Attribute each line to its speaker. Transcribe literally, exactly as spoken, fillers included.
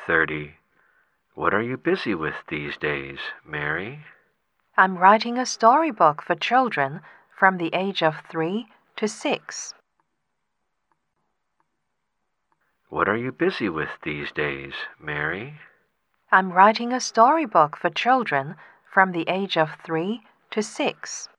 Speaker 1: thirty. What are you busy with these days, Mary?
Speaker 2: I'm writing a storybook for children from the age of three to six.
Speaker 1: What are you busy with these days, Mary?
Speaker 2: I'm writing a storybook for children from the age of three to six.